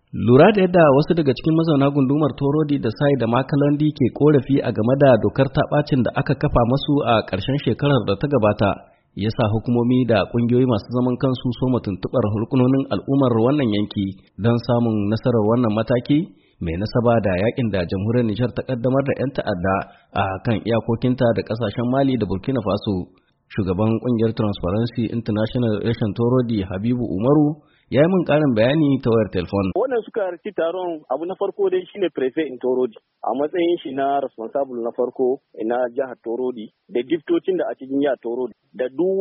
Lura da yadda wasu daga cikin mazauna gundumar Torodi da Sai da Makalandi ke korafi a game da dokar taɓacin da aka kafa masu a ƙarshen shekarar da ta gabata, ya sa hukumomi da ƙungiyoyi masu zaman kansu soma tuntuɓar rukunonin al'ummar wannan yanki don samun nasarar wannan mataki mai nasaba da yakin da jamhuriyar Nijar ta ƙaddamar da 'yan ta'adda a kan iyakokinta da ƙasashen Mali da Burkina Faso. Shugaban ƙungiyar Transparency International Reshen Torodi Habibu Umaru ya yi min ƙarin bayani ta wayar telefon. Wannan suka harci taron abu na farko dai shine Prefet in Torodi a matsayin shi na responsible na farko na jihar Torodi da diftocin da a cikin jihar Torodi da duk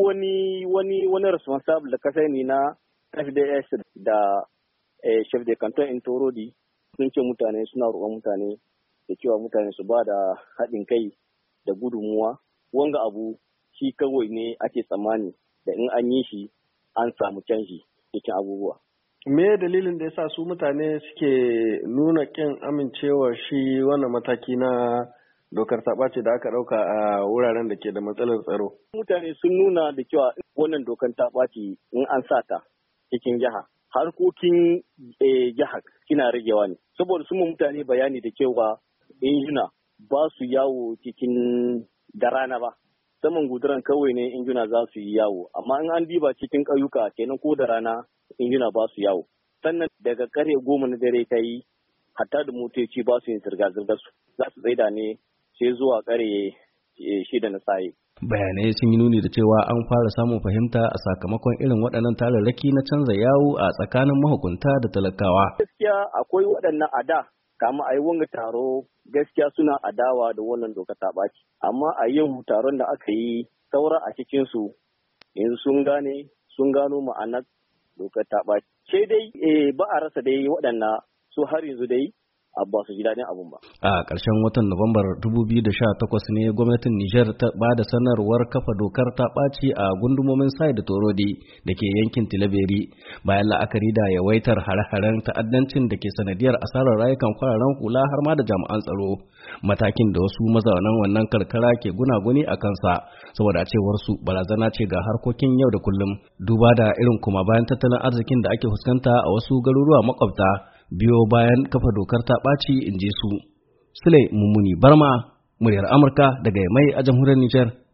wani responsible da ka sani na FDS da chef de canton in Torodi sun ce mutane suna roƙon mutane da cewa mutane su ba da haɗin kai da gudunmuwa. Wanga abu shi kawai ne ake tsammani da in an yi shi an samu canji cikin abubuwa. Me dalilin da yasa su mutane suke nuna kin amincewa shi wannan mataki na dokar taɓaci da aka ɗauka a wuraren da ke da matsalar tsaro? Mutane sun nuna da cewa wannan dokar taɓaci in an sa ta cikin jiha harkokin jihar kina ragewa ne. Saboda sun mutane bayani da cewa injina ba su yawo cikin da rana ba. Saman guduran kawai ne injina za su yi yawo, amma in an diba cikin ƙauyuka kenan ko da rana injina ba su yawo. Sannan daga ƙarfe 10 na dare ta yi, hatta da motoci ba su yin zirga-zirgar su, za su tsaida ne sai zuwa ƙarfe 6 na safe. Bayanai sun yi nuni da cewa an fara samun fahimta a sakamakon irin waɗannan tararraki na canza yawo a tsakanin mahukunta da talakawa. Gaskiya akwai waɗannan a da kama a yi wanga taro gaskiya suna adawa da wannan doka ta ɓaci. Amma a yau taron da aka yi saura a cikinsu yanzu sun gano ma'anar dokar ta ɓaci. Sai dai ba a rasa dai waɗannan su har yanzu dai ba su ji daɗin abun ba. A ƙarshen watan Nuwambar 2018 ne gwamnatin Nijar ta ba da sanarwar kafa dokar ta ɓaci a gundumomin Sai da Torodi da ke yankin Tilaberi bayan la'akari da yawaitar hare-haren ta'addancin da ke sanadiyar asarar rayukan fararen hula har ma da jami'an tsaro. Matakin da wasu mazaunan wannan karkara ke gunaguni a kansa saboda cewar su barazana ce ga harkokin yau da kullum duba da irin kuma bayan tattalin arzikin da ake fuskanta a wasu garuruwa makwabta biyo bayan kafa dokar ta ɓaci in ji su. Sule Mummuni Barma, muryar Amurka daga Yamai a jamhuriyar Nijar.